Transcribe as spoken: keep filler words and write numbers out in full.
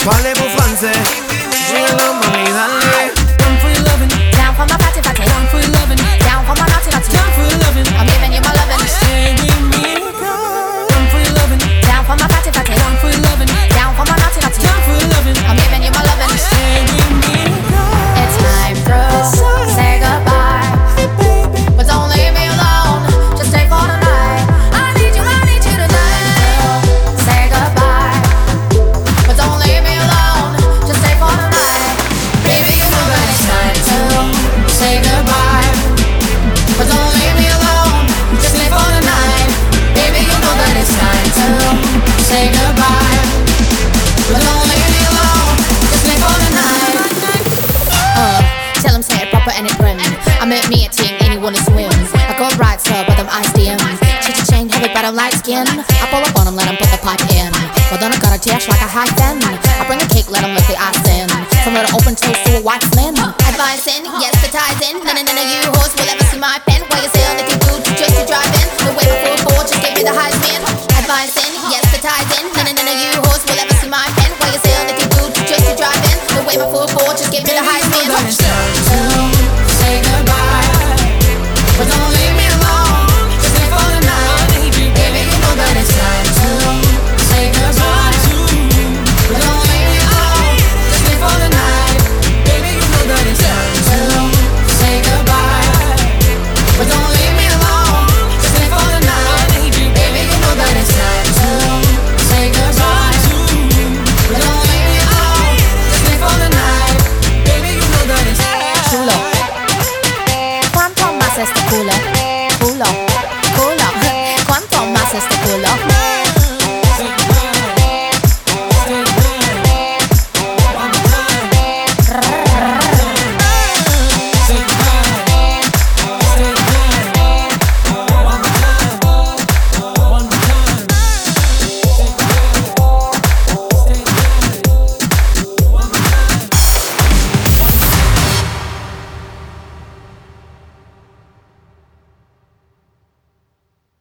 Parlez-vous français? J'ai mami, dale. Down for your lovin', Down for my party party. down for your lovin', Down for my naughty naughty. down for your lovin'. I'm giving you my lovin'. Stay with me, girl. Down for your lovin', Down for my party party. down for your lovin', Down for my naughty naughty. down for your lovin'. I'm giving you my lovin'. Stay with me, girl. It's time to say goodbye, Hey, baby. but don't leave me alone. Just stay for the night. I need you, I need you tonight. Say goodbye, but don't leave me alone. Just stay for the night. Baby, you know that it's time to say goodbye, but don't leave me alone. Just stay for the night. Baby, you know that it's time to say goodbye, but don't leave me alone. Just stay for the night. Uh, tell him say it proper and it grim. I met me a ting, anyone to swim. I go right sir, but I'm ice dim. Cheat your chain, heavy, but I'm light skin. I pull up on him, let him put the pipe in. Well then I got a dash like a high fin. I bring a cake, let him lick the ice in. From little open toast to a white flynn. Advice in, yes, the ties in. None of none of you hoes will ever see my pen. While you're selling it to food just to drive in. The way before board, just give me the high spin. Advice in, yes, the ties in.